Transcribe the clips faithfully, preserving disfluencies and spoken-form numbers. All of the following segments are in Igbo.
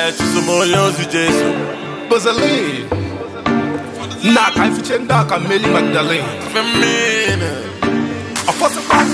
nowhere. Chisomoyo's Jason. Bazaline. Knock, I fit and dark, I'm Millie Magdalene. Femina. I fuss about.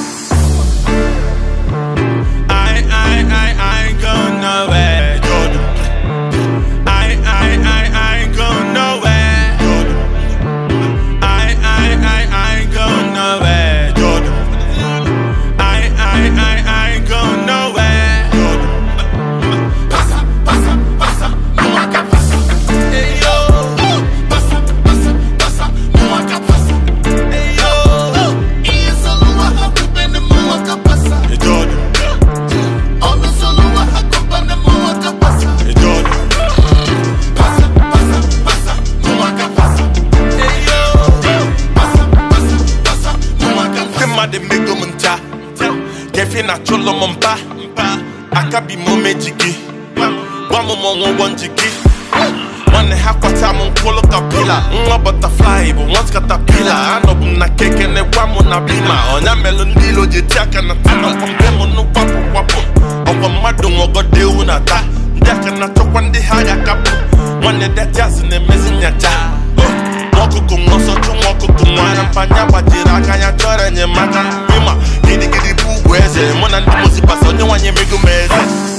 I, I, I, I ain't going nowhere. Jordan. I, I, I, I ain't going nowhere. Jordan. I, I, I, I ain't going nowhere. Jordan. I, I, I, I ain't going nowhere. Jordan. Passa, passa, passa, muaca passa. Hey yo. Passa, passa, passa, muaca passa. Hey yo. E solo a hakuba na muaca passa. Hey Jordan. Ono solo a hakuba na muaca passa. Hey Jordan. Passa, passa, passa, muaca passa. Hey yo. Passa, passa, passa, muaca passa. Kema de mego munta. Kefi na cholo mumpa. Akabi mo mejiki. Wamo mo won jiki. One hakwata mo kolo kapila. Nwa butterfly but once caterpillar. Anobu na keke ne wamo na bima. Onya melon dilo jetiaka na tana. Kompemo no wapo wapo. Owa madu ngogo de unata. Ndaka na tokwandi haya kapu. One de jazz ne mezinyata. Mokuku ngoso tu mokuku mwana. Mpanya wajira kanya chore nye maka. Bima gidi gidi pu weze. Mwana ndi musi pasa onye wanye migu meze.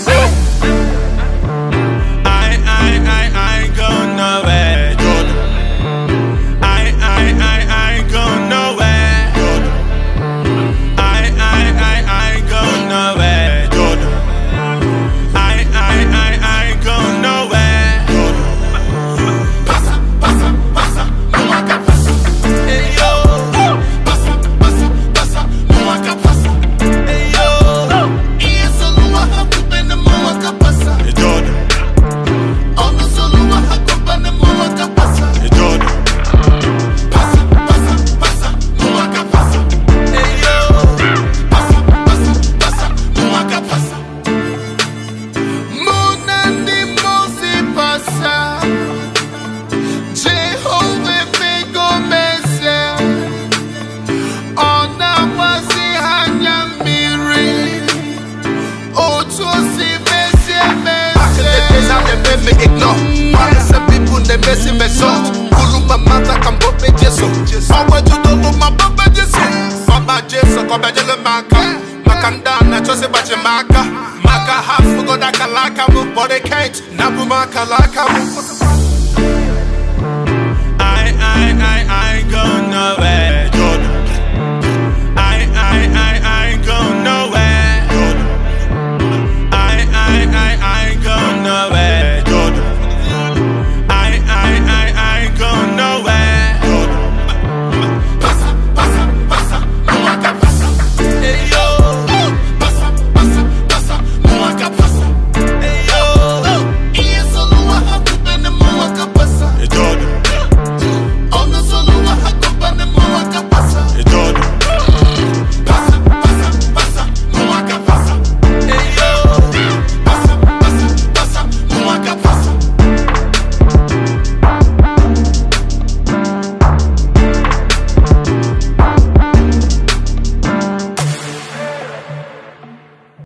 I, I, I, I ain't going nowhere, Jordan. I, I, I, I ain't going nowhere, Jordan. I, I, I, I ain't going nowhere, Jordan. I, I, I, I ain't going nowhere, Jordan. Passa, passa, passa, muaca passa. Hey yo, Passa, passa, passa, muaca passa. hey yo, E solo a hakuba na muaca passa. hey Jordan, Ono solo a hakuba na muaca passa. hey Jordan, Passa, passa, passa, muaca passa. hey yo. Passa, passa, passa, muaca passa. Monandi mosi passa. Jehovah pego mese. Ona wasi hanya miri. Ocho si mese mese. Back in the days I they made me ignore. While some people they messy me so. Kulu my mata can go be jeso. Awa judo lo ma baba jeso. Baba jeso ko be jele maka. Makanda na chose bache maka. Maka half go da kalaka mu but they can't. Nabu maka laka mu. I, I, I, I ain't going nowhere.